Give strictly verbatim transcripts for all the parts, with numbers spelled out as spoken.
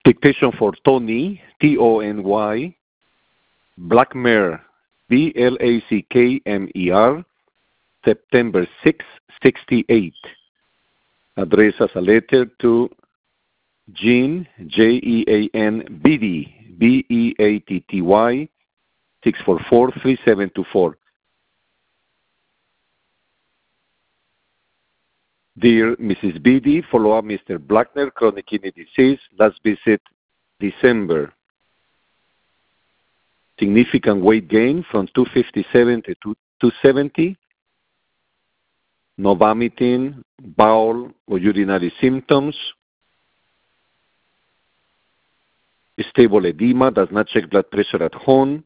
Dictation for Tony, T O N Y, Blackmer, B L A C K M E R, September sixth, sixty-eight. Address as a letter to Jean, J E A N, Beatty, B E A T T Y, six four four, three seven two four. Dear Missus Beatty, follow up Mister Blackner, chronic kidney disease, last visit December. Significant weight gain from two fifty-seven to two seventy. No vomiting, bowel or urinary symptoms. Stable edema, does not check blood pressure at home.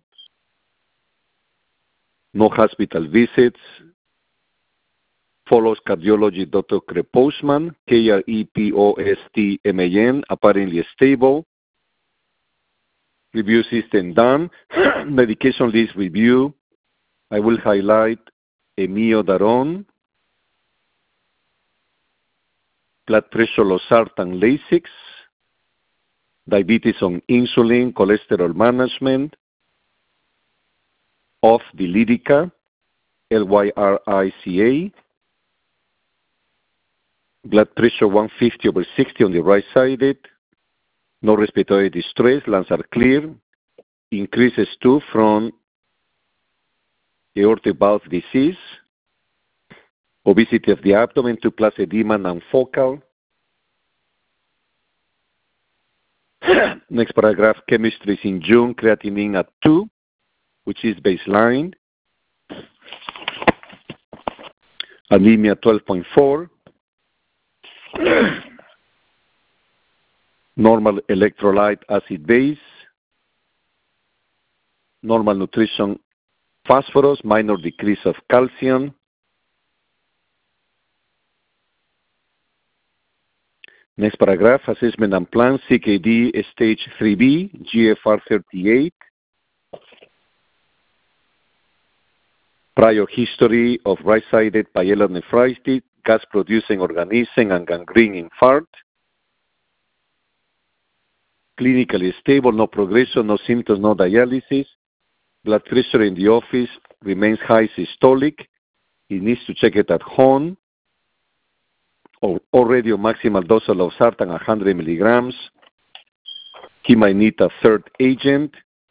No hospital visits. Follows cardiology Doctor Krepostman, K R E P O S T M A N, apparently stable. Review system done. Medication list review. I will highlight amiodarone, blood pressure losartan Lasix, diabetes on insulin, cholesterol management, of the Lyrica, L Y R I C A, blood pressure one fifty over sixty on the right sided, no respiratory distress, lungs are clear, increases too from aortic valve disease, obesity of the abdomen, two plus edema, non-focal. Next paragraph, chemistry is in June, creatinine at two, which is baseline. Anemia twelve point four. Normal electrolyte acid base. Normal nutrition phosphorus, minor decrease of calcium. Next paragraph, assessment and plan, C K D stage three B, G F R thirty-eight. Prior history of right-sided pyelonephritis, gas-producing organism, and gangrene infarct. Clinically stable, no progression, no symptoms, no dialysis. Blood pressure in the office remains high systolic. He needs to check it at home. Already a maximal dose of losartan one hundred milligrams. He might need a third agent.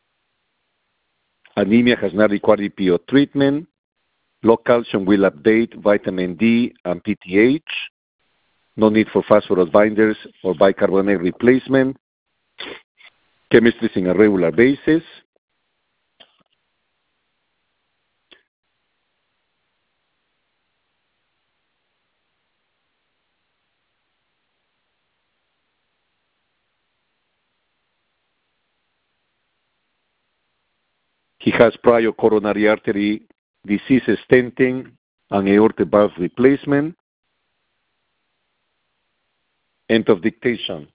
Anemia has not required E P O treatment. Low calcium will update vitamin D and P T H. No need for phosphorus binders or bicarbonate replacement. Chemistry is on a regular basis. He has prior coronary artery disease, stenting, and aortic valve replacement. End of dictation.